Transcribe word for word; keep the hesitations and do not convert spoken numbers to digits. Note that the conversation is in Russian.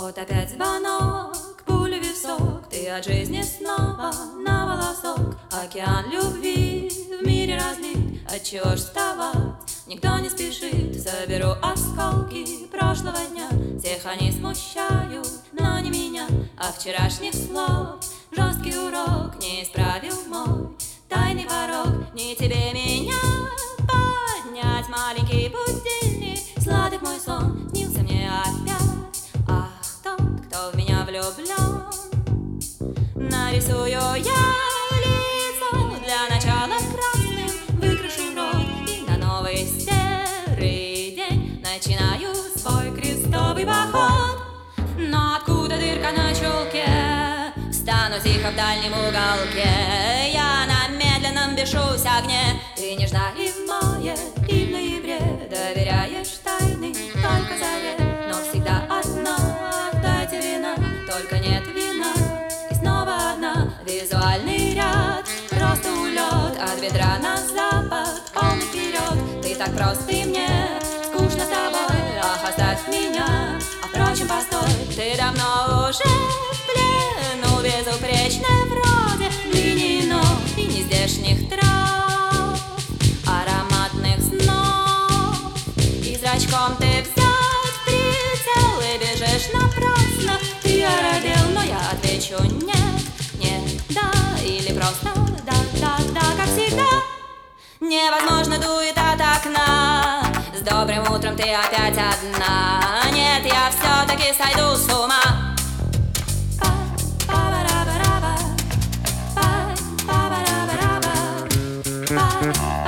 Вот опять звонок, пуля в висок, ты от жизни снова на волосок. Океан любви в мире разлит, отчего ж вставать? Никто не спешит, соберу осколки прошлого дня. Всех они смущают, но не меня. А вчерашних слов жесткий урок не исправил мой тайный порог. Не тебе меня поднять, маленький будильник. Сладок мой сон снился мне опять. Ах, тот, кто в меня влюблен. Нарисую я лицо для начала красным, выкрашу рот и на новый серый день начинаю свой крестовый поход. Но откуда дырка на чулке? Стану тихо в дальнем уголке. Я на медленном бешусь огне. Ты нежна и в мае, и в ноябре. Доверяешь тайны только заре. Но всегда одна, дайте вина. Только нет вина, и снова одна. Визуальный ряд, просто улет. От ведра на запад, полный вперед. Ты так прост, и мне скучно с тобой. Ах, оставь меня, а впрочем, постой. Ты давно уже в плену, безупречная вроде линий ног и нездешних трав, ароматных снов. И зрачком ты взять в прицел и бежишь напрасно. Ты оробел, но я отвечу нет, нет, да, или просто да, да, да, как всегда. Невозможно дует от окна. С добрым утром ты опять одна. Нет, я все-таки сойду с ума. Па-па-ра-ба-ра-ба, па-па-ра-ба-ра-ба, па.